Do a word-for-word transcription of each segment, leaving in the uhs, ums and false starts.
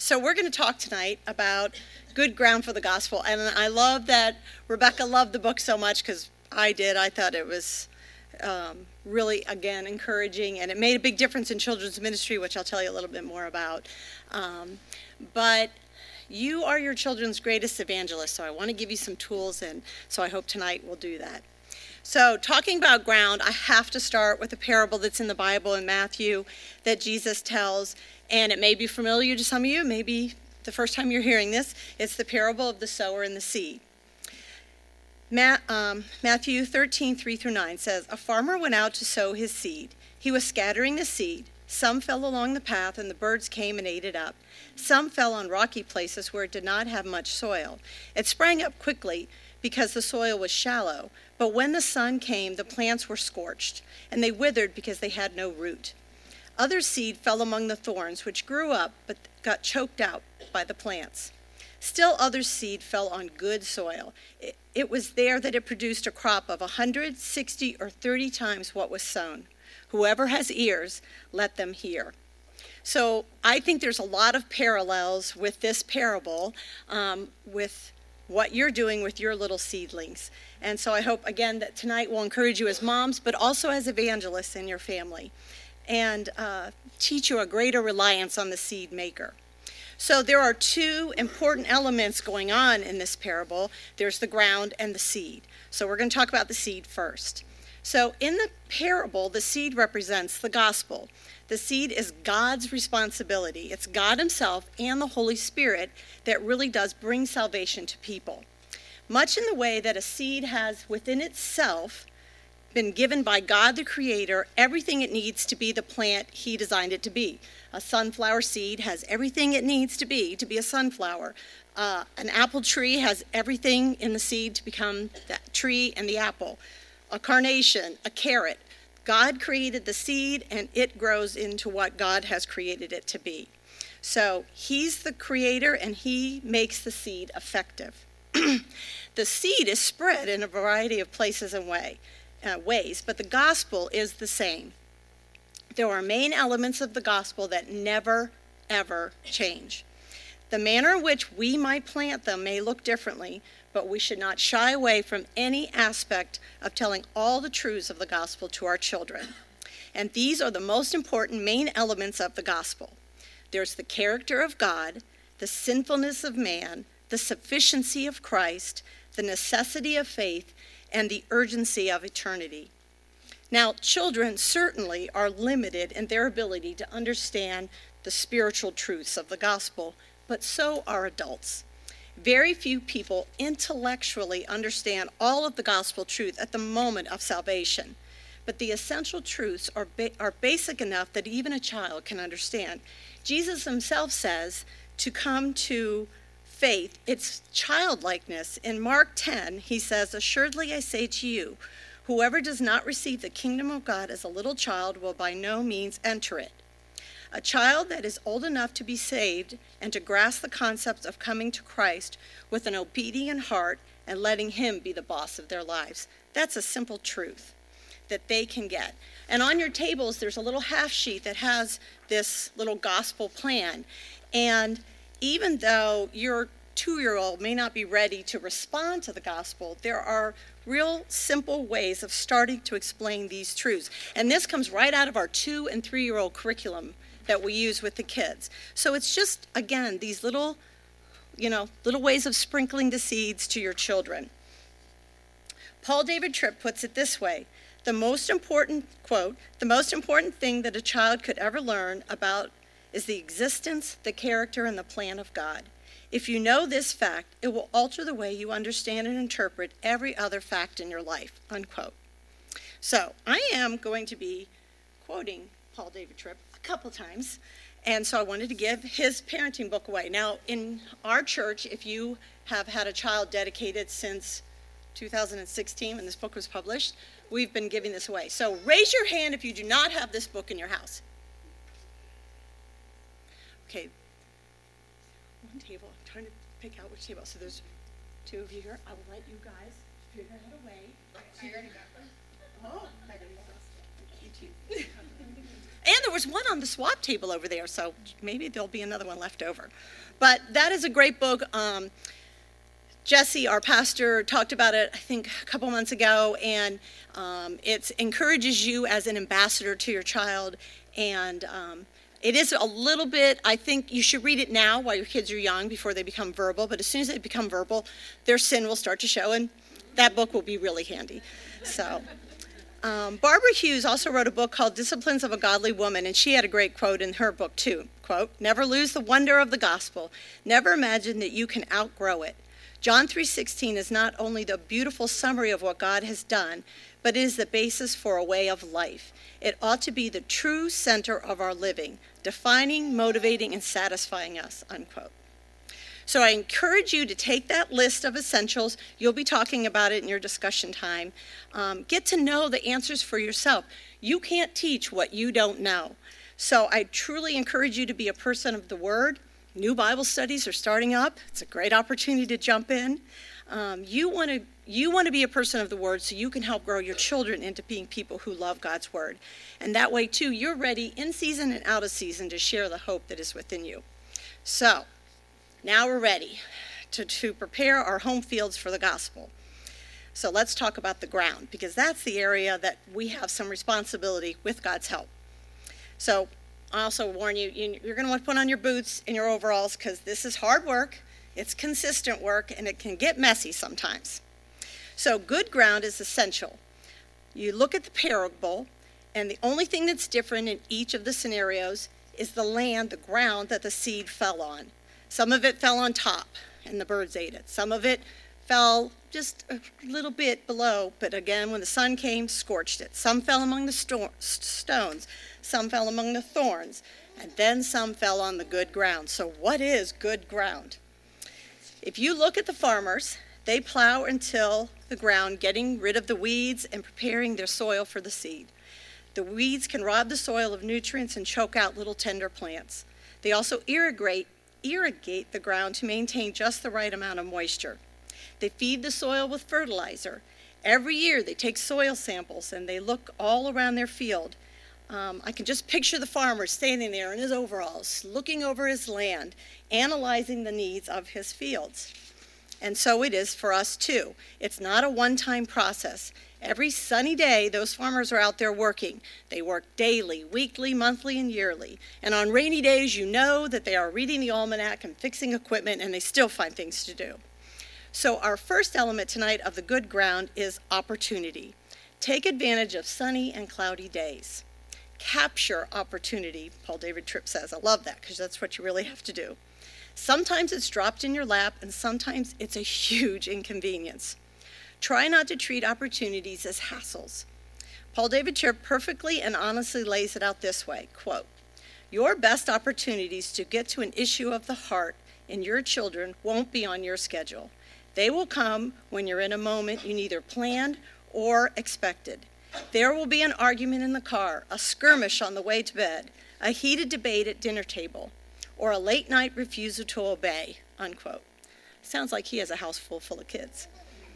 So we're going to talk tonight about good ground for the gospel. And I love that Rebecca loved the book so much, because I did. I thought it was um, really, again, encouraging. And it made a big difference in children's ministry, which I'll tell you a little bit more about. Um, but you are your children's greatest evangelist, so I want to give you some tools, and so I hope tonight we'll do that. So talking about ground, I have to start with a parable that's in the Bible in Matthew that Jesus tells, and it may be familiar to some of you, maybe the first time you're hearing this. It's the parable of the sower and the seed. Ma- um, Matthew thirteen, three through nine says, "A farmer went out to sow his seed. He was scattering the seed. Some fell along the path, and the birds came and ate it up. Some fell on rocky places where it did not have much soil. It sprang up quickly because the soil was shallow. But when the sun came, the plants were scorched, and they withered because they had no root. Other seed fell among the thorns, which grew up but got choked out by the plants. Still other seed fell on good soil. It, it was there that it produced a crop of a hundred, sixty, or thirty times what was sown. Whoever has ears, let them hear." So I think there's a lot of parallels with this parable, um, with what you're doing with your little seedlings. And so I hope, again, that tonight will encourage you as moms, but also as evangelists in your family, and uh, teach you a greater reliance on the seed maker. So there are two important elements going on in this parable. There's the ground and the seed. So we're going to talk about the seed first. So in the parable, the seed represents the gospel. The seed is God's responsibility. It's God himself and the Holy Spirit that really does bring salvation to people. Much in the way that a seed has within itself been given by God the Creator everything it needs to be the plant he designed it to be. A sunflower seed has everything it needs to be to be a sunflower. Uh, an apple tree has everything in the seed to become that tree and the apple. A carnation, a carrot. God created the seed, and it grows into what God has created it to be. So he's the creator, and he makes the seed effective. The seed is spread in a variety of places and way, uh, ways, but the gospel is the same. There are main elements of the gospel that never, ever change. The manner in which we might plant them may look differently, but we should not shy away from any aspect of telling all the truths of the gospel to our children. And these are the most important main elements of the gospel. There's the character of God, the sinfulness of man, the sufficiency of Christ, the necessity of faith, and the urgency of eternity. Now, children certainly are limited in their ability to understand the spiritual truths of the gospel, but so are adults. Very few people intellectually understand all of the gospel truth at the moment of salvation, but the essential truths are, ba- are basic enough that even a child can understand. Jesus himself says to come to faith, it's childlikeness. In Mark ten, he says, "Assuredly I say to you, whoever does not receive the kingdom of God as a little child will by no means enter it." A child that is old enough to be saved and to grasp the concept of coming to Christ with an obedient heart and letting him be the boss of their lives. That's a simple truth that they can get. And on your tables, there's a little half sheet that has this little gospel plan. And even though your two-year-old may not be ready to respond to the gospel, there are real simple ways of starting to explain these truths. And this comes right out of our two- and three-year-old curriculum that we use with the kids. So it's just, again, these little, you know, little ways of sprinkling the seeds to your children. Paul David Tripp puts it this way: the most important, quote, "the most important thing that a child could ever learn about is the existence, the character, and the plan of God. If you know this fact, it will alter the way you understand and interpret every other fact in your life," unquote. So I am going to be quoting Paul David Tripp a couple times, and so I wanted to give his parenting book away. Now, in our church, if you have had a child dedicated since two thousand sixteen, when this book was published, we've been giving this away. So raise your hand if you do not have this book in your house. Okay, one table. I'm trying to pick out which table. So there's two of you here. I will let you guys figure out a way. I already got them. Oh, I didn't know. You too. And there was one on the swap table over there, so maybe there'll be another one left over. But that is a great book. Um, Jesse, our pastor, talked about it, I think, a couple months ago, and um, it encourages you as an ambassador to your child. And um, it is a little bit, I think you should read it now while your kids are young before they become verbal. But as soon as they become verbal, their sin will start to show, and that book will be really handy. So, um, Barbara Hughes also wrote a book called Disciplines of a Godly Woman, and she had a great quote in her book too. Quote, "Never lose the wonder of the gospel. Never imagine that you can outgrow it. John three sixteen is not only the beautiful summary of what God has done, but it is the basis for a way of life. It ought to be the true center of our living, defining, motivating, and satisfying us," unquote. So I encourage you to take that list of essentials. You'll be talking about it in your discussion time. Um, get to know the answers for yourself. You can't teach what you don't know. So I truly encourage you to be a person of the Word. New Bible studies are starting up. It's a great opportunity to jump in. Um, you want to you want to be a person of the Word so you can help grow your children into being people who love God's Word. And that way, too, you're ready in season and out of season to share the hope that is within you. So now we're ready to, to prepare our home fields for the gospel. So let's talk about the ground, because that's the area that we have some responsibility with God's help. So I also warn you, you're going to want to put on your boots and your overalls, because this is hard work, it's consistent work, and it can get messy sometimes. So good ground is essential. You look at the parable, and the only thing that's different in each of the scenarios is the land, the ground that the seed fell on. Some of it fell on top, and the birds ate it. Some of it fell just a little bit below, but again, when the sun came, scorched it. Some fell among the sto- stones. Some fell among the thorns, and then some fell on the good ground. So what is good ground? If you look at the farmers, they plow and till the ground, getting rid of the weeds and preparing their soil for the seed. The weeds can rob the soil of nutrients and choke out little tender plants. They also irrigate, irrigate the ground to maintain just the right amount of moisture. They feed the soil with fertilizer. Every year they take soil samples and they look all around their field. Um, I can just picture the farmer standing there in his overalls, looking over his land, analyzing the needs of his fields. And so it is for us too. It's not a one-time process. Every sunny day, those farmers are out there working. They work daily, weekly, monthly, and yearly. And on rainy days, you know that they are reading the almanac and fixing equipment, and they still find things to do. So our first element tonight of the good ground is opportunity. Take advantage of sunny and cloudy days. Capture opportunity, Paul David Tripp says. I love that, because that's what you really have to do. Sometimes it's dropped in your lap, and sometimes it's a huge inconvenience. Try not to treat opportunities as hassles. Paul David Tripp perfectly and honestly lays it out this way, quote, "Your best opportunities to get to an issue of the heart in your children won't be on your schedule. They will come when you're in a moment you neither planned or expected. There will be an argument in the car, a skirmish on the way to bed, a heated debate at dinner table, or a late night refusal to obey," unquote. Sounds like he has a house full full of kids.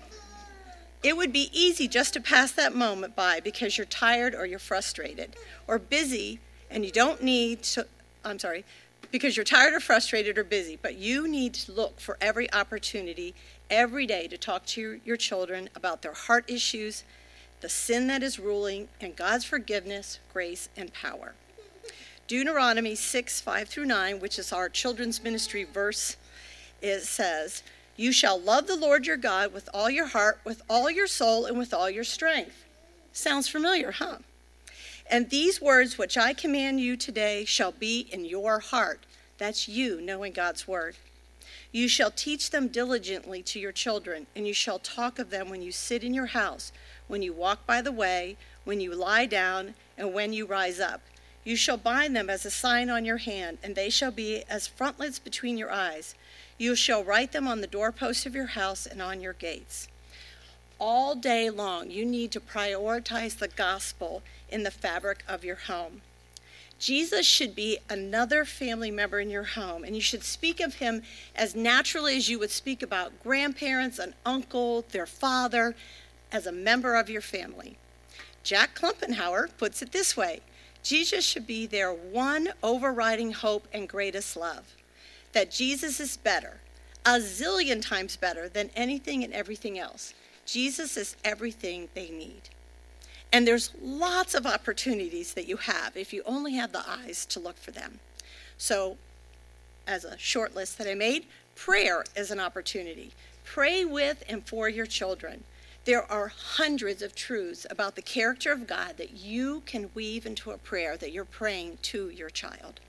It would be easy just to pass that moment by because you're tired or you're frustrated or busy and you don't need to, I'm sorry, because you're tired or frustrated or busy, but you need to look for every opportunity every day to talk to your children about their heart issues, the sin that is ruling, and God's forgiveness, grace, and power. Deuteronomy six, five through nine, which is our children's ministry verse, it says, "You shall love the Lord your God with all your heart, with all your soul, and with all your strength." Sounds familiar, huh? "And these words which I command you today shall be in your heart." That's you knowing God's word. "You shall teach them diligently to your children, and you shall talk of them when you sit in your house, when you walk by the way, when you lie down, and when you rise up. You shall bind them as a sign on your hand, and they shall be as frontlets between your eyes. You shall write them on the doorposts of your house and on your gates." All day long, you need to prioritize the gospel in the fabric of your home. Jesus should be another family member in your home, and you should speak of him as naturally as you would speak about grandparents, an uncle, their father, as a member of your family. Jack Klumpenhauer puts it this way: Jesus should be their one overriding hope and greatest love. That Jesus is better, a zillion times better than anything and everything else. Jesus is everything they need. And there's lots of opportunities that you have if you only have the eyes to look for them. So, as a short list that I made, prayer is an opportunity. Pray with and for your children. There are hundreds of truths about the character of God that you can weave into a prayer that you're praying to your child.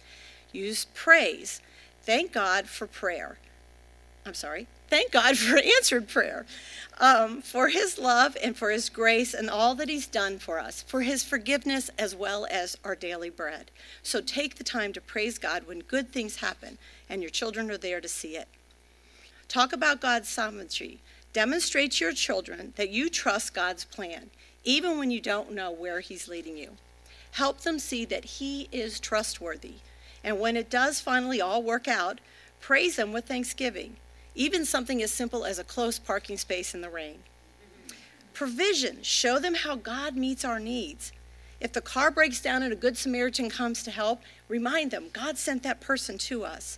Use praise. Thank God for prayer. I'm sorry. Thank God for answered prayer, um, for his love and for his grace and all that he's done for us, for his forgiveness as well as our daily bread. So take the time to praise God when good things happen and your children are there to see it. Talk about God's sovereignty. Demonstrate to your children that you trust God's plan, even when you don't know where he's leading you. Help them see that he is trustworthy. And when it does finally all work out, praise him with thanksgiving, even something as simple as a close parking space in the rain. Provision. Show them how God meets our needs. If the car breaks down and a good Samaritan comes to help, remind them God sent that person to us.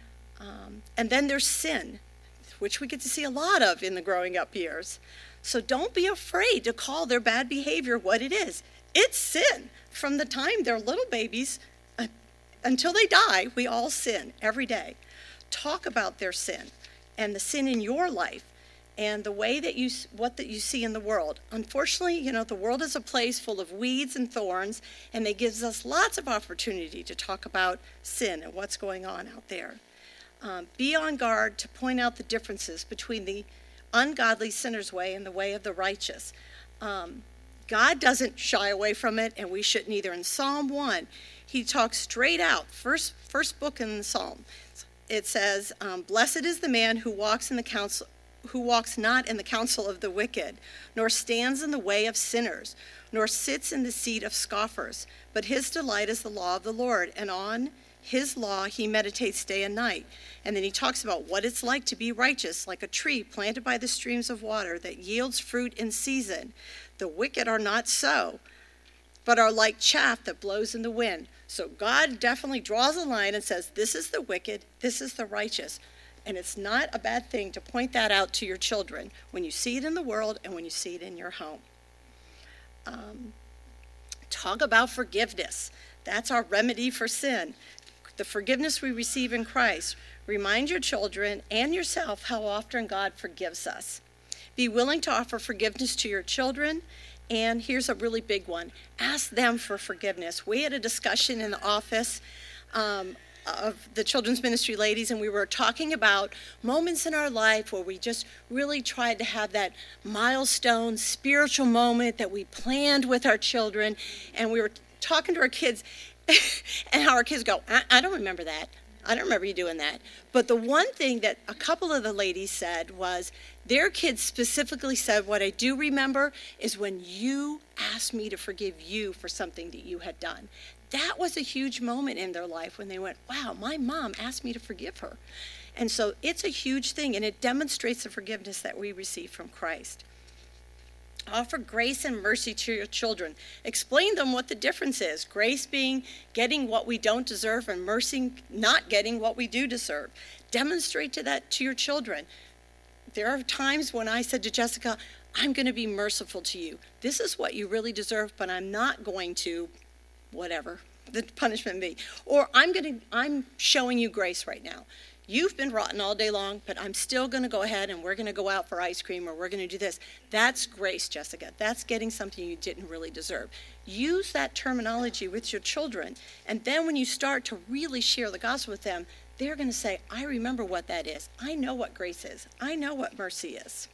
Um, and then there's sin, which we get to see a lot of in the growing up years. So don't be afraid to call their bad behavior what it is. It's sin. From the time they're little babies uh, until they die, we all sin every day. Talk about their sin and the sin in your life and the way that you, what that you see in the world. Unfortunately, you know, the world is a place full of weeds and thorns, and it gives us lots of opportunity to talk about sin and what's going on out there. Um, be on guard to point out the differences between the ungodly sinner's way and the way of the righteous. Um, God doesn't shy away from it, and we shouldn't either. In Psalm one, he talks straight out, first, first book in the Psalm. It says, um, blessed is the man who walks in the counsel, who walks not in the counsel of the wicked, nor stands in the way of sinners, nor sits in the seat of scoffers. But his delight is the law of the Lord, and on his law he meditates day and night. And then he talks about what it's like to be righteous, like a tree planted by the streams of water that yields fruit in season. The wicked are not so, but are like chaff that blows in the wind. So God definitely draws a line and says, this is the wicked, this is the righteous. And it's not a bad thing to point that out to your children when you see it in the world and when you see it in your home. Um, talk about forgiveness. That's our remedy for sin. The forgiveness we receive in Christ. Remind your children and yourself how often God forgives us. Be willing to offer forgiveness to your children. And here's a really big one. Ask them for forgiveness. We had a discussion in the office um, of the children's ministry ladies, and we were talking about moments in our life where we just really tried to have that milestone spiritual moment that we planned with our children. And we were talking to our kids, and how our kids go, I, I don't remember that. I don't remember you doing that. But the one thing that a couple of the ladies said was their kids specifically said, what I do remember is when you asked me to forgive you for something that you had done. That was a huge moment in their life when they went, wow, my mom asked me to forgive her. And so it's a huge thing, and it demonstrates the forgiveness that we receive from Christ. Offer grace and mercy to your children. Explain them what the difference is. Grace being getting what we don't deserve, and mercy not getting what we do deserve. Demonstrate to that to your children. There are times when I said to Jessica, I'm going to be merciful to you. This is what you really deserve, but I'm not going to, whatever the punishment be. Or I'm going to, I'm showing you grace right now. You've been rotten all day long, but I'm still going to go ahead and we're going to go out for ice cream, or we're going to do this. That's grace, Jessica. That's getting something you didn't really deserve. Use that terminology with your children, and then when you start to really share the gospel with them, they're going to say, I remember what that is. I know what grace is. I know what mercy is.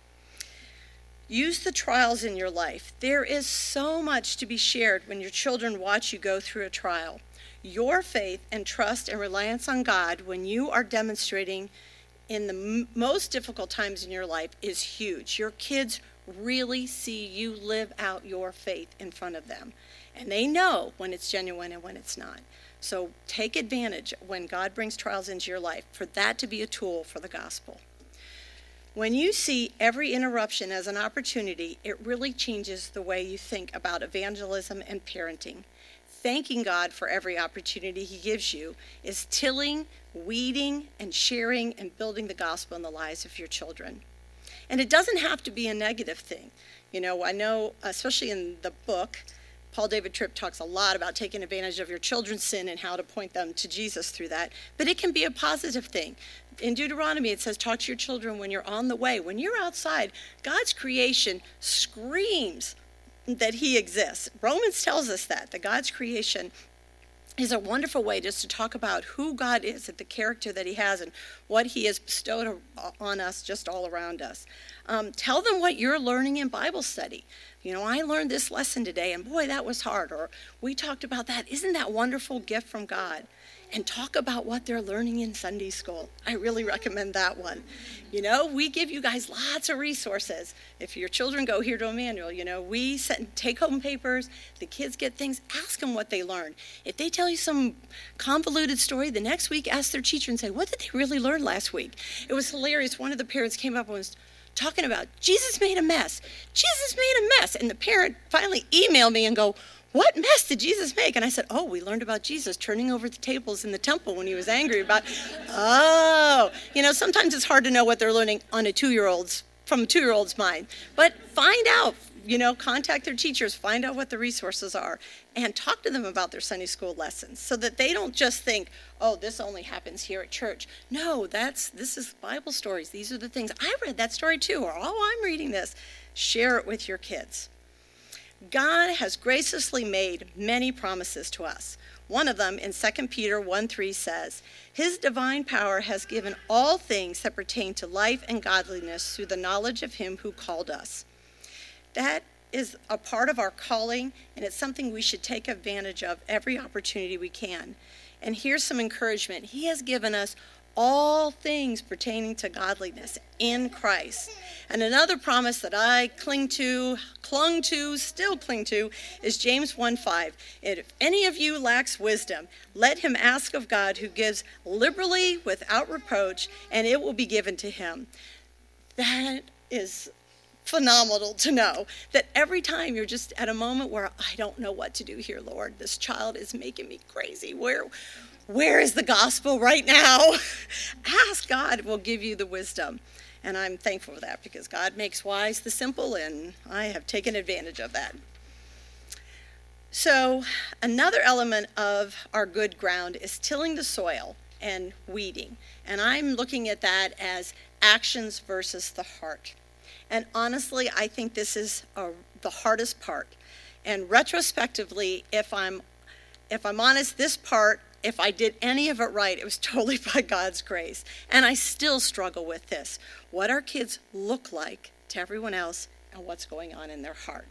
Use the trials in your life. There is so much to be shared when your children watch you go through a trial. Your faith and trust and reliance on God when you are demonstrating in the m- most difficult times in your life is huge. Your kids really see you live out your faith in front of them. And they know when it's genuine and when it's not. So take advantage when God brings trials into your life for that to be a tool for the gospel. When you see every interruption as an opportunity, it really changes the way you think about evangelism and parenting. thanking God for every opportunity he gives you is tilling, weeding, and sharing and building the gospel in the lives of your children. And it doesn't have to be a negative thing. You know, I know, especially in the book, Paul David Tripp talks a lot about taking advantage of your children's sin and how to point them to Jesus through that. But it can be a positive thing. In Deuteronomy, it says, talk to your children when you're on the way. When you're outside, God's creation screams that he exists. Romans tells us that, that God's creation is a wonderful way just to talk about who God is and the character that he has and what he has bestowed on us just all around us. Um, tell them what you're learning in Bible study. You know, I learned this lesson today, and boy, that was hard. Or we talked about that. Isn't that a wonderful gift from God? And talk about what they're learning in Sunday school. I really recommend that one. You know, we give you guys lots of resources. If your children go here to Emmanuel, you know, we send take-home papers. The kids get things. Ask them what they learned. If they tell you some convoluted story, the next week ask their teacher and say, what did they really learn last week? It was hilarious. One of the parents came up and was talking about Jesus made a mess. Jesus made a mess. And the parent finally emailed me and go, what mess did Jesus make? And I said, oh, we learned about Jesus turning over the tables in the temple when he was angry about, oh, you know, sometimes it's hard to know what they're learning on a two-year-old's, from a two-year-old's mind. But find out, you know, contact their teachers, find out what the resources are, and talk to them about their Sunday school lessons so that they don't just think, oh, this only happens here at church. No, that's, this is Bible stories. These are the things. I read that story too, or oh, I'm reading this. Share it with your kids. God has graciously made many promises to us. One of them in Second Peter one three says, his divine power has given all things that pertain to life and godliness through the knowledge of him who called us. That is a part of our calling, and it's something we should take advantage of every opportunity we can. And here's some encouragement. He has given us all things pertaining to godliness in Christ. And another promise that I cling to, clung to, still cling to, is James one five. If any of you lacks wisdom, let him ask of God, who gives liberally without reproach, and it will be given to him. That is phenomenal to know that every time you're just at a moment where I don't know what to do here, Lord, this child is making me crazy. Where Where is the gospel right now? Ask God, will give you the wisdom. And I'm thankful for that because God makes wise the simple, and I have taken advantage of that. So another element of our good ground is tilling the soil and weeding. And I'm looking at that as actions versus the heart. And honestly, I think this is a, the hardest part. And retrospectively, if I'm if I'm honest, this part, if I did any of it right, it was totally by God's grace. And I still struggle with this. What our kids look like to everyone else and what's going on in their heart.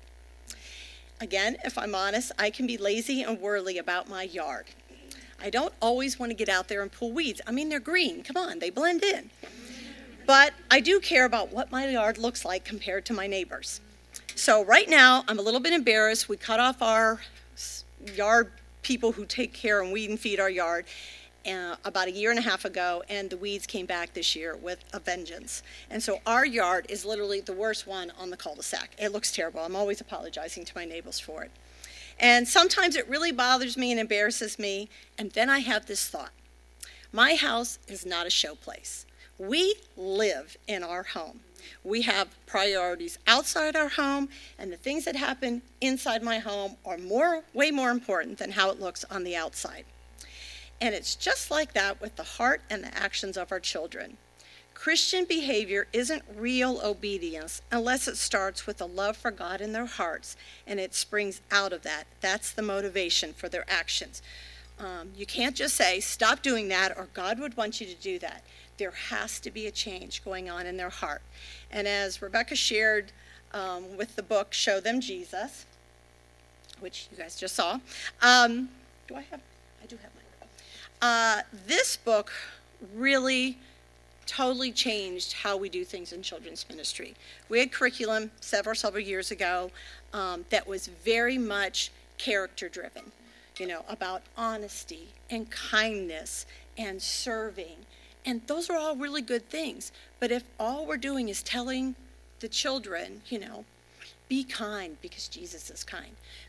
Again, if I'm honest, I can be lazy and worldly about my yard. I don't always want to get out there and pull weeds. I mean, they're green. Come on, they blend in. But I do care about what my yard looks like compared to my neighbors. So right now, I'm a little bit embarrassed. We cut off our yard people who take care and weed and feed our yard uh, about a year and a half ago, and the weeds came back this year with a vengeance. And so our yard is literally the worst one on the cul-de-sac. It looks terrible. I'm always apologizing to my neighbors for it. And sometimes it really bothers me and embarrasses me, and then I have this thought. My house is not a show place. We live in our home. We have priorities outside our home, and the things that happen inside my home are more, way more important than how it looks on the outside. And it's just like that with the heart and the actions of our children. Christian behavior isn't real obedience unless it starts with a love for God in their hearts, and it springs out of that. That's the motivation for their actions. Um, you can't just say, stop doing that, or God would want you to do that. There has to be a change going on in their heart. And as Rebecca shared um, with the book, Show Them Jesus, which you guys just saw, um, do I have, I do have mine. Uh, this book really totally changed how we do things in children's ministry. We had curriculum several, several years ago um, that was very much character driven, you know, about honesty and kindness and serving. And those are all really good things. But if all we're doing is telling the children, you know, be kind because Jesus is kind.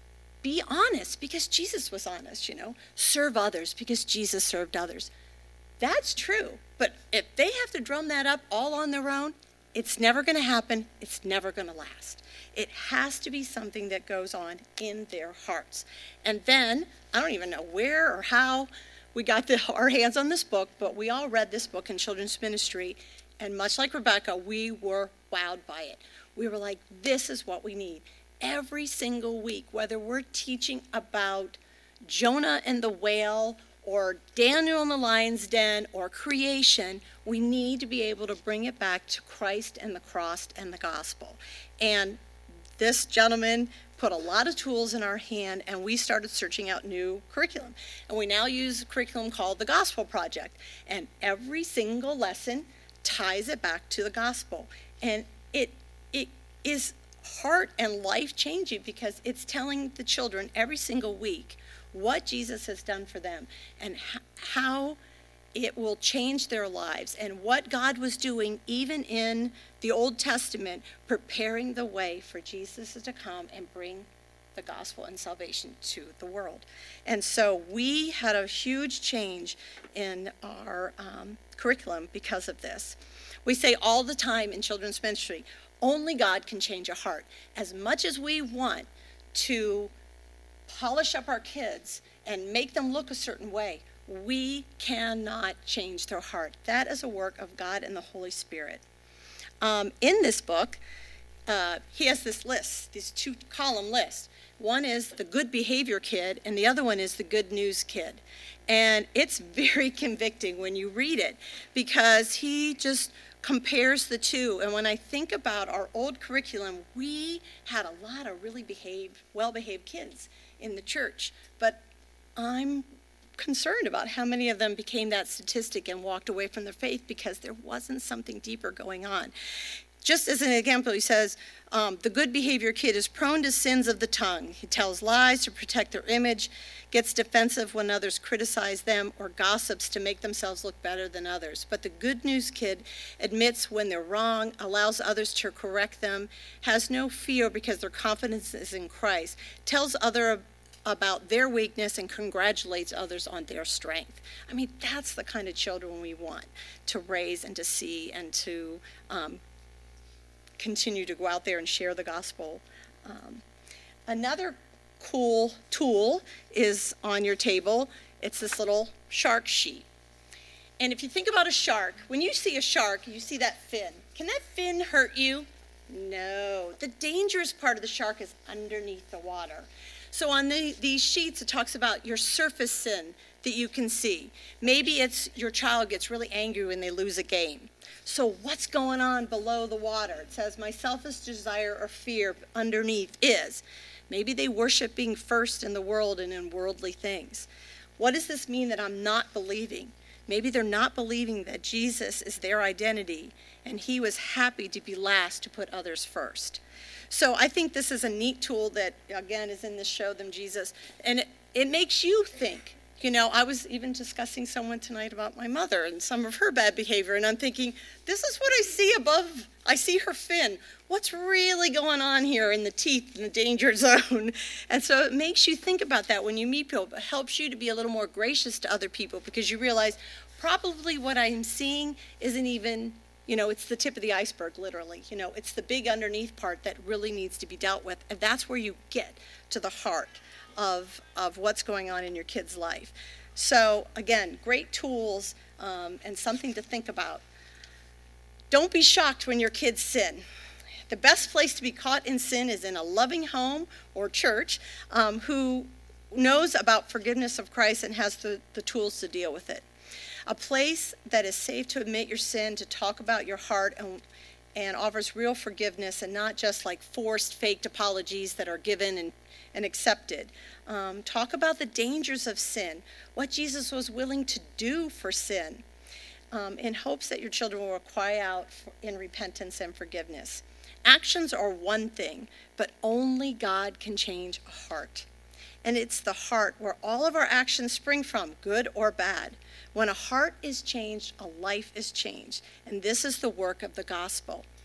be honest because Jesus was honest, you know. Serve others because Jesus served others. That's true. But if they have to drum that up all on their own, it's never going to happen. It's never going to last. It has to be something that goes on in their hearts. And then, I don't even know where or how we got the, our hands on this book, but we all read this book in children's ministry, and much like Rebecca, we were wowed by it. We were like, this is what we need. Every single week, whether we're teaching about Jonah and the whale or Daniel in the lion's den or creation, we need to be able to bring it back to Christ and the cross and the gospel. And this gentleman put a lot of tools in our hand, and we started searching out new curriculum. And we now use a curriculum called the Gospel Project. And every single lesson ties it back to the gospel. And it it is heart and life changing because it's telling the children every single week what Jesus has done for them and how it will change their lives and what God was doing even in the Old Testament, preparing the way for Jesus to come and bring the gospel and salvation to the world. And so we had a huge change in our um, curriculum because of this. We say all the time in children's ministry, only God can change a heart. As much as we want to polish up our kids and make them look a certain way, we cannot change their heart. That is a work of God and the Holy Spirit. Um, in this book, uh, he has this list, this two-column list. One is the good behavior kid, and the other one is the good news kid. And it's very convicting when you read it because he just compares the two. And when I think about our old curriculum, we had a lot of really behaved, well-behaved kids in the church. But I'm concerned about how many of them became that statistic and walked away from their faith because there wasn't something deeper going on. Just as an example, he says, um, the good behavior kid is prone to sins of the tongue. He tells lies to protect their image, gets defensive when others criticize them, or gossips to make themselves look better than others. But the good news kid admits when they're wrong, allows others to correct them, has no fear because their confidence is in Christ, tells other about their weakness and congratulates others on their strength. I mean, that's the kind of children we want to raise and to see and to um, continue to go out there and share the gospel. Um, another cool tool is on your table. It's this little shark sheet. And if you think about a shark, when you see a shark, you see that fin. Can that fin hurt you? No. The dangerous part of the shark is underneath the water. So on the, these sheets, it talks about your surface sin that you can see. Maybe it's your child gets really angry when they lose a game. So what's going on below the water? It says, my selfish desire or fear underneath is. Maybe they worship being first in the world and in worldly things. What does this mean that I'm not believing? Maybe they're not believing that Jesus is their identity and he was happy to be last to put others first. So I think this is a neat tool that, again, is in this Show Them Jesus. And it, it makes you think. You know, I was even discussing someone tonight about my mother and some of her bad behavior. And I'm thinking, this is what I see above. I see her fin. What's really going on here in the teeth in the danger zone? And so it makes you think about that when you meet people. It helps you to be a little more gracious to other people because you realize probably what I'm seeing isn't even, you know, it's the tip of the iceberg, literally. You know, it's the big underneath part that really needs to be dealt with. And that's where you get to the heart of of what's going on in your kid's life. So, again, great tools um, and something to think about. Don't be shocked when your kids sin. The best place to be caught in sin is in a loving home or church um, who knows about forgiveness of Christ and has the, the tools to deal with it. A place that is safe to admit your sin, to talk about your heart, and, and offers real forgiveness and not just like forced, faked apologies that are given and, and accepted. Um, talk about the dangers of sin, what Jesus was willing to do for sin, um, in hopes that your children will cry out for, in repentance and forgiveness. Actions are one thing, but only God can change a heart. And it's the heart where all of our actions spring from, good or bad. When a heart is changed, a life is changed. And this is the work of the gospel.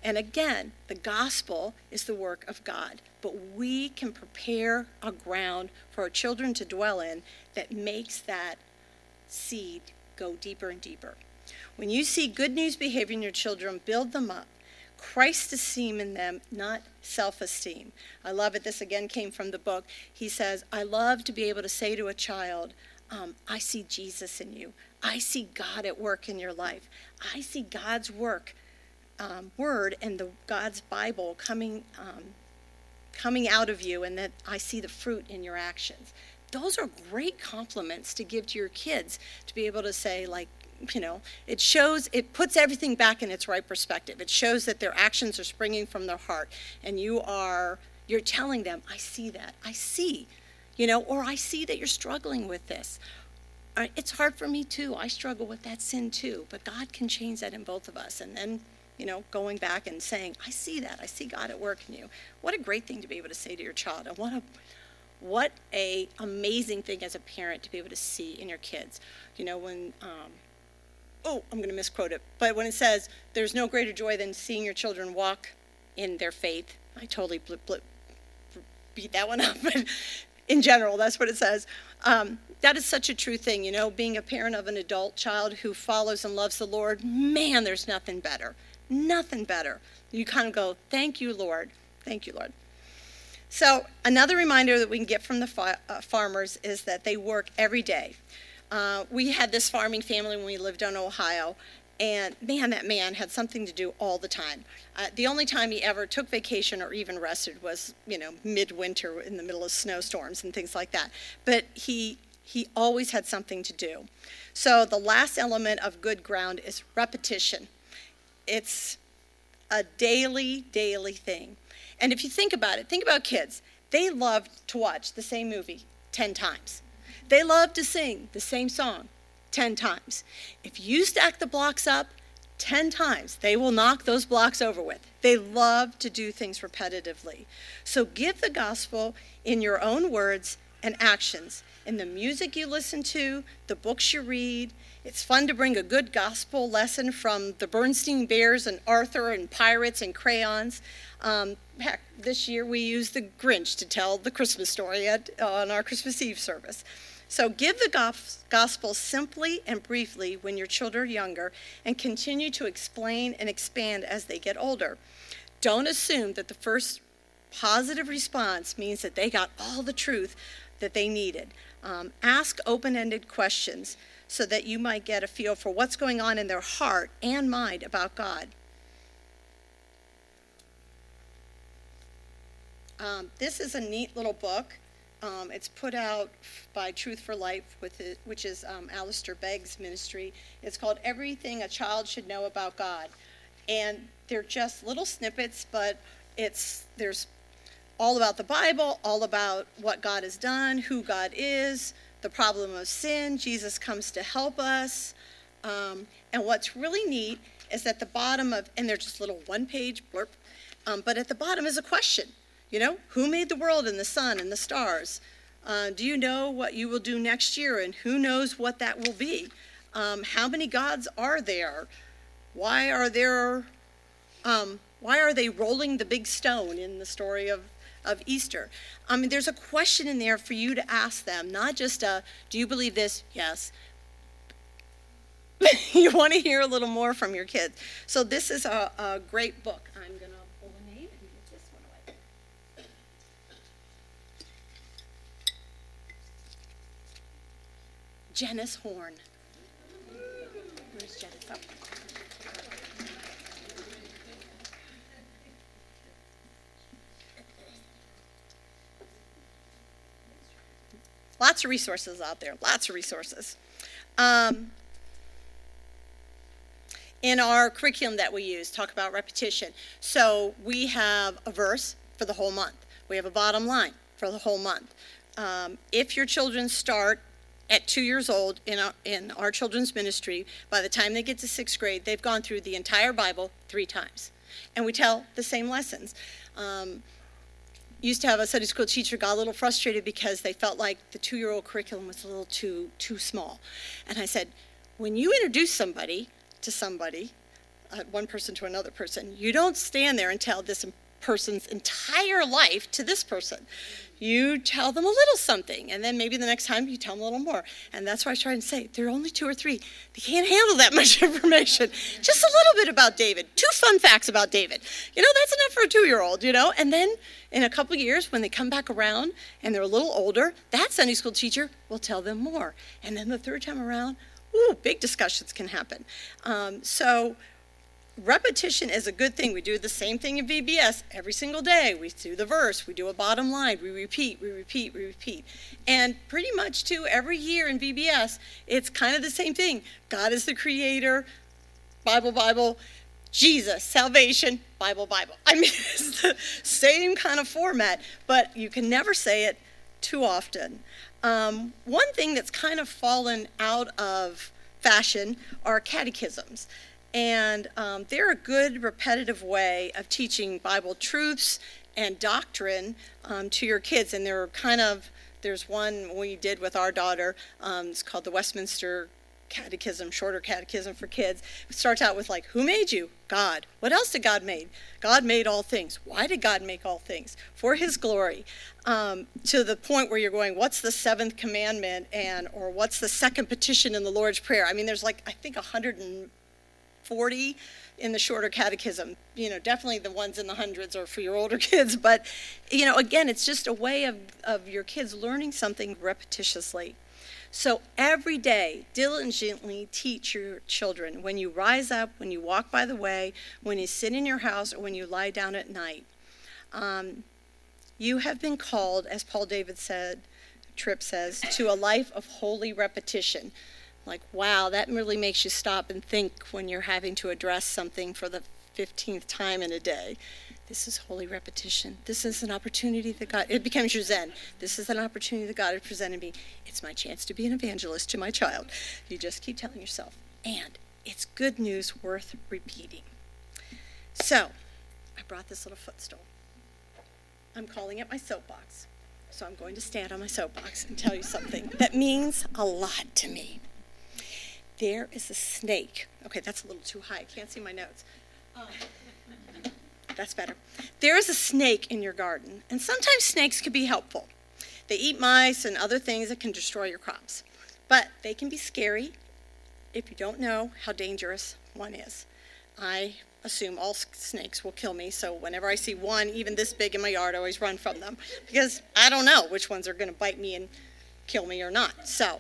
And again, the gospel is the work of God. But we can prepare a ground for our children to dwell in that makes that seed go deeper and deeper. When you see good news behavior in your children, build them up. Christ esteem in them, not self-esteem. I love it. This again came from the book. He says, I love to be able to say to a child, um, I see Jesus in you. I see God at work in your life. I see God's work, um, word and the God's Bible coming, um, coming out of you, and that I see the fruit in your actions. Those are great compliments to give to your kids, to be able to say, like, you know, it shows, it puts everything back in its right perspective. It shows that their actions are springing from their heart, and you are, you're telling them, I see that, I see, you know, or I see that you're struggling with this. It's hard for me too. I struggle with that sin too, but God can change that in both of us. And then, you know, going back and saying, I see that, I see God at work in you. What a great thing to be able to say to your child. And what a, what a amazing thing as a parent to be able to see in your kids. You know, when, um, oh, I'm going to misquote it, but when it says, there's no greater joy than seeing your children walk in their faith. I totally blip, blip, beat that one up, but in general, that's what it says. Um, that is such a true thing, you know, being a parent of an adult child who follows and loves the Lord. Man, there's nothing better, nothing better. You kind of go, thank you, Lord. Thank you, Lord. So another reminder that we can get from the fa- uh, farmers is that they work every day. Uh, we had this farming family when we lived in Ohio, and man, that man had something to do all the time. Uh, the only time he ever took vacation or even rested was, you know, midwinter in the middle of snowstorms and things like that. But he he always had something to do. So the last element of good ground is repetition. It's a daily, daily thing. And if you think about it, think about kids. They love to watch the same movie ten times. They love to sing the same song ten times. If you stack the blocks up ten times, they will knock those blocks over with. They love to do things repetitively. So give the gospel in your own words and actions, in the music you listen to, the books you read. It's fun to bring a good gospel lesson from the Bernstein Bears and Arthur and Pirates and Crayons. Um, heck, this year we used the Grinch to tell the Christmas story at, uh, on our Christmas Eve service. So give the gospel simply and briefly when your children are younger, and continue to explain and expand as they get older. Don't assume that the first positive response means that they got all the truth that they needed. Um, ask open-ended questions so that you might get a feel for what's going on in their heart and mind about God. Um, this is a neat little book. Um, it's put out by Truth for Life, with it, which is um, Alistair Begg's ministry. It's called Everything a Child Should Know About God. And they're just little snippets, but it's there's all about the Bible, all about what God has done, who God is, the problem of sin. Jesus comes to help us. Um, and what's really neat is at the bottom of, and they're just little one-page blurb, um, but at the bottom is a question. You know, who made the world and the sun and the stars? Uh, do you know what you will do next year, and who knows what that will be? Um, how many gods are there? Why are there? Um, why are they rolling the big stone in the story of, of Easter? I mean, there's a question in there for you to ask them, not just a, do you believe this? Yes. You want to hear a little more from your kids. So this is a, a great book. I'm going to pull a name and get this one away. Janice Horn. Where's Janice? Oh. Lots of resources out there, lots of resources. Um, in our curriculum that we use, talk about repetition. So we have a verse for the whole month. We have a bottom line for the whole month. Um, if your children start at two years old in our, in our children's ministry, by the time they get to sixth grade, they've gone through the entire Bible three times. And we tell the same lessons. Um, used to have a Sunday school teacher got a little frustrated because they felt like the two-year-old curriculum was a little too too small. And I said, when you introduce somebody to somebody, uh, one person to another person. You don't stand there and tell this person's entire life to this person. You tell them a little something, and then maybe the next time you tell them a little more. And that's why I try to say, there are only two or three. They can't handle that much information. Just a little bit about David. Two fun facts about David. You know, that's enough for a two-year-old, you know. And then in a couple years, when they come back around and they're a little older, that Sunday school teacher will tell them more. And then the third time around, ooh, big discussions can happen. Um, so repetition is a good thing. We do the same thing in V B S every single day. We do the verse, we do a bottom line, we repeat, we repeat, we repeat. And pretty much, too, every year in V B S, it's kind of the same thing. God is the creator, Bible, Bible, Jesus, salvation, Bible, Bible. I mean, it's the same kind of format, but you can never say it too often. Um, one thing that's kind of fallen out of fashion are catechisms. And um, they're a good repetitive way of teaching Bible truths and doctrine um, to your kids. And they're kind of, there's one we did with our daughter. Um, it's called the Westminster Catechism, shorter catechism for kids. It starts out with like, who made you? God. What else did God make? God made all things. Why did God make all things? For his glory. Um, to the point where you're going, what's the seventh commandment? And, or what's the second petition in the Lord's Prayer? I mean, there's like, I think, a hundred and forty in the shorter catechism. You know, definitely the ones in the hundreds are for your older kids. But, you know, again, it's just a way of, of your kids learning something repetitiously. So every day, diligently teach your children when you rise up, when you walk by the way, when you sit in your house, or when you lie down at night. Um, you have been called, as Paul David said, Tripp says, to a life of holy repetition. Like, wow, that really makes you stop and think when you're having to address something for the fifteenth time in a day. This is holy repetition. This is an opportunity that God, it becomes your Zen. This is an opportunity that God has presented me. It's my chance to be an evangelist to my child. You just keep telling yourself. And it's good news worth repeating. So, I brought this little footstool. I'm calling it my soapbox. So I'm going to stand on my soapbox and tell you something that means a lot to me. There is a snake. Okay, that's a little too high. I can't see my notes. Um, that's better. There is a snake in your garden, and sometimes snakes can be helpful. They eat mice and other things that can destroy your crops. But they can be scary if you don't know how dangerous one is. I assume all snakes will kill me, so whenever I see one, even this big in my yard, I always run from them, because I don't know which ones are going to bite me and kill me or not. So.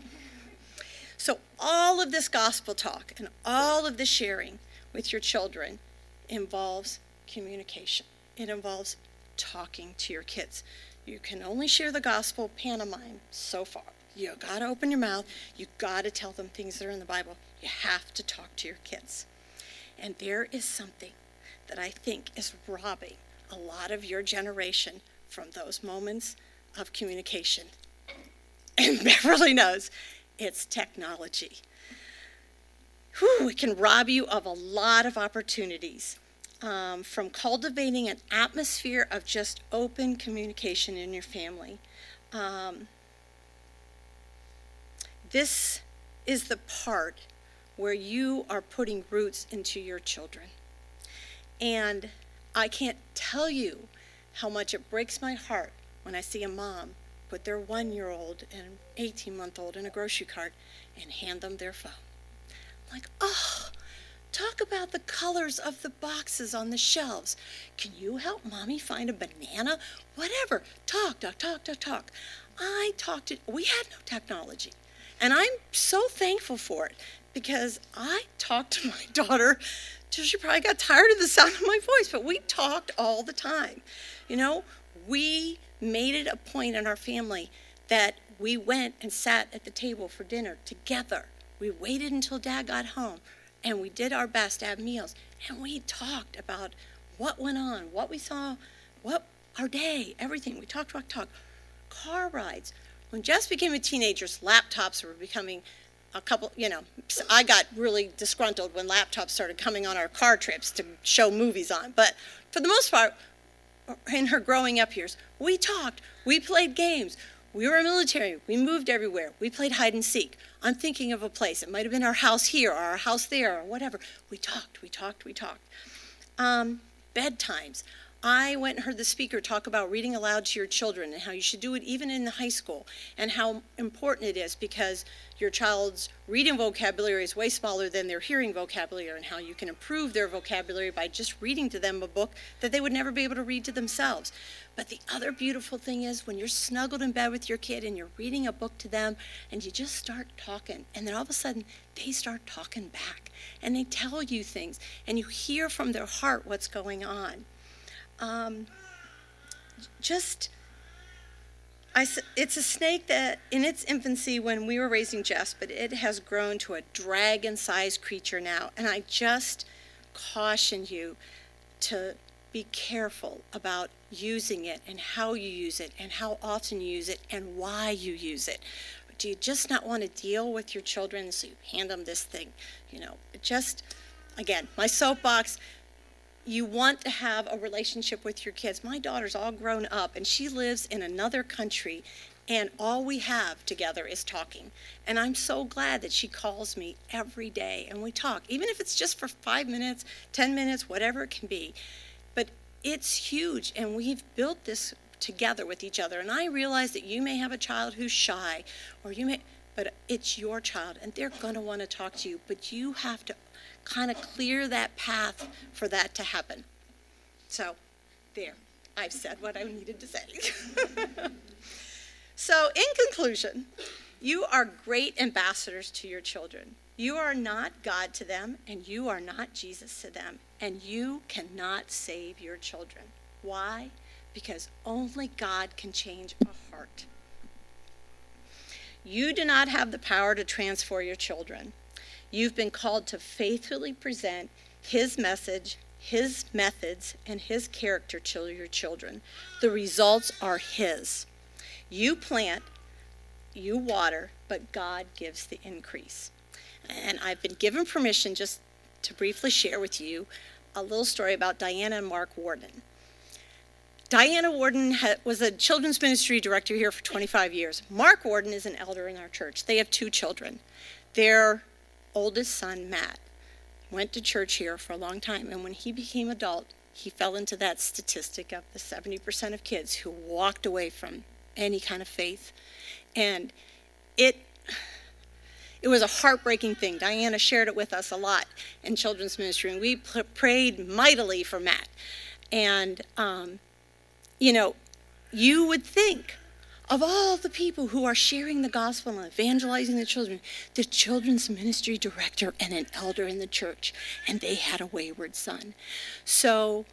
So all of this gospel talk and all of the sharing with your children involves communication. It involves talking to your kids. You can only share the gospel pantomime so far. You got to open your mouth. You got to tell them things that are in the Bible. You have to talk to your kids. And there is something that I think is robbing a lot of your generation from those moments of communication. And Beverly knows. It's technology. Whew, it can rob you of a lot of opportunities, um, from cultivating an atmosphere of just open communication in your family. Um, this is the part where you are putting roots into your children. And I can't tell you how much it breaks my heart when I see a mom put their one-year-old and eighteen-month-old in a grocery cart and hand them their phone. I'm like, oh, talk about the colors of the boxes on the shelves. Can you help mommy find a banana? Whatever. Talk, talk, talk, talk, talk. I talked to, we had no technology. And I'm so thankful for it, because I talked to my daughter till she probably got tired of the sound of my voice, but we talked all the time. You know, we made it a point in our family that we went and sat at the table for dinner together. We waited until Dad got home, and we did our best to have meals. And we talked about what went on, what we saw, what our day, everything. We talked, talked, talked. Car rides. When Jess became a teenager, laptops were becoming a couple, you know, I got really disgruntled when laptops started coming on our car trips to show movies on. But for the most part, in her growing up years, we talked, we played games, We were military. We moved everywhere. We played hide and seek. I'm thinking of a place. It might have been our house here or our house there or whatever. We talked, we talked, we talked. Um, bedtimes. I went and heard the speaker talk about reading aloud to your children and how you should do it even in the high school and how important it is because your child's reading vocabulary is way smaller than their hearing vocabulary and how you can improve their vocabulary by just reading to them a book that they would never be able to read to themselves. But the other beautiful thing is when you're snuggled in bed with your kid and you're reading a book to them and you just start talking and then all of a sudden they start talking back and they tell you things and you hear from their heart what's going on. Um, just, I, it's a snake that in its infancy when we were raising Jess, but it has grown to a dragon-sized creature now. And I just caution you to be careful about using it and how you use it and how often you use it and why you use it. Do you just not want to deal with your children so you hand them this thing? You know, it just, again, my soapbox. You want to have a relationship with your kids. My daughter's all grown up, and she lives in another country, and all we have together is talking. And I'm so glad that she calls me every day, and we talk, even if it's just for five minutes, ten minutes, whatever it can be. But it's huge, and we've built this together with each other. And I realize that you may have a child who's shy, or you may, but it's your child, and they're going to want to talk to you, but you have to kind of clear that path for that to happen. So, there. I've said what I needed to say. So, in conclusion, you are great ambassadors to your children. You are not God to them, and you are not Jesus to them, and you cannot save your children. Why? Because only God can change a heart. You do not have the power to transform your children. You've been called to faithfully present his message, his methods, and his character to your children. The results are his. You plant, you water, but God gives the increase. And I've been given permission just to briefly share with you a little story about Diana and Mark Warden. Diana Warden was a children's ministry director here for twenty-five years. Mark Warden is an elder in our church. They have two children. Their oldest son, Matt, went to church here for a long time, and when he became adult, he fell into that statistic of the seventy percent of kids who walked away from any kind of faith. And it it was a heartbreaking thing. Diana shared it with us a lot in children's ministry, and we p- prayed mightily for Matt. And, um, you know, you would think, of all the people who are sharing the gospel and evangelizing the children, the children's ministry director and an elder in the church, and they had a wayward son. So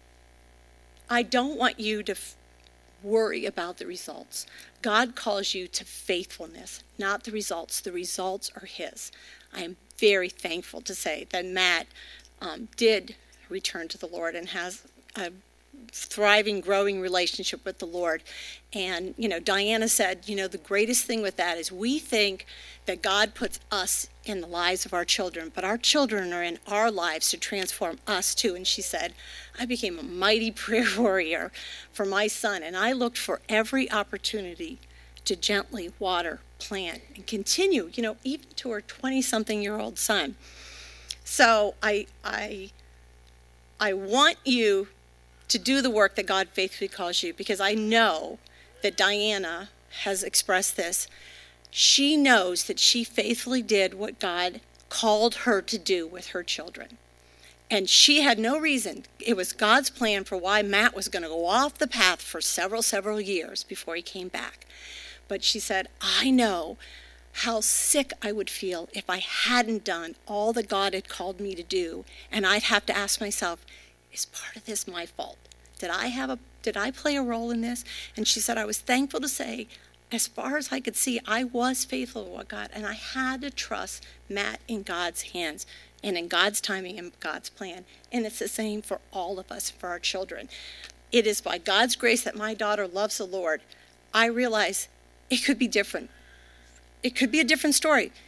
I don't want you to f- worry about the results. God calls you to faithfulness, not the results. The results are his. I am very thankful to say that Matt um, did return to the Lord and has a thriving, growing relationship with the Lord. And, you know, Diana said, you know, the greatest thing with that is we think that God puts us in the lives of our children, but our children are in our lives to transform us too. And she said, I became a mighty prayer warrior for my son, and I looked for every opportunity to gently water, plant, and continue, you know, even to her twenty-something-year-old son. So I, I, I want you to do the work that God faithfully calls you, because I know that Diana has expressed this. She knows that she faithfully did what God called her to do with her children. And she had no reason. It was God's plan for why Matt was going to go off the path for several, several years before he came back. But she said, I know how sick I would feel if I hadn't done all that God had called me to do. And I'd have to ask myself, is part of this my fault? Did I have a, did I play a role in this? And she said, I was thankful to say, as far as I could see, I was faithful to what God, and I had to trust Matt in God's hands and in God's timing and God's plan. And it's the same for all of us, for our children. It is by God's grace that my daughter loves the Lord. I realize it could be different. It could be a different story.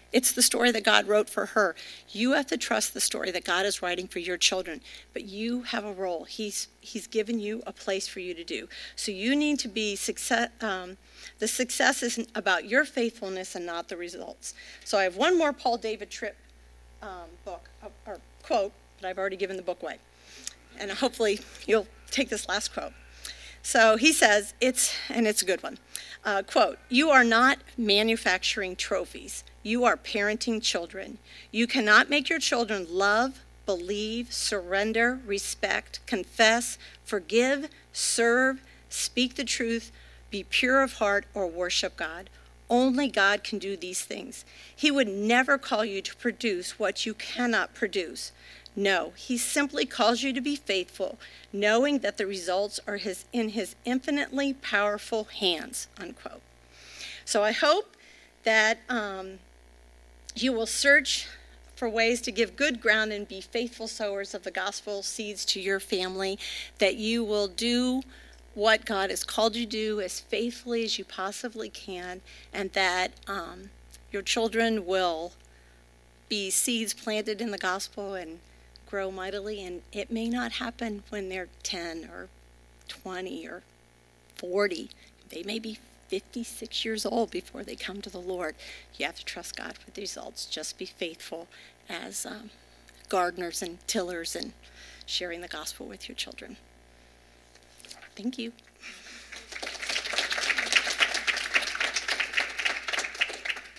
It's the story that God wrote for her. You have to trust the story that God is writing for your children, but you have a role. He's He's given you a place for you to do. So you need to be success. Um, the success is about your faithfulness and not the results. So I have one more Paul David Tripp um, book or quote, but I've already given the book away, and hopefully you'll take this last quote. So he says, it's, and it's a good one, uh, quote, "You are not manufacturing trophies. You are parenting children. You cannot make your children love, believe, surrender, respect, confess, forgive, serve, speak the truth, be pure of heart, or worship God. Only God can do these things. He would never call you to produce what you cannot produce. No, he simply calls you to be faithful, knowing that the results are his in his infinitely powerful hands," unquote. So I hope that um, you will search for ways to give good ground and be faithful sowers of the gospel seeds to your family, that you will do what God has called you to do as faithfully as you possibly can, and that um, your children will be seeds planted in the gospel and grow mightily. And it may not happen when they're ten or twenty or forty. They may be fifty-six years old before they come to the Lord. You have to trust God for the results. Just be faithful as um, gardeners and tillers and sharing the gospel with your children. Thank you.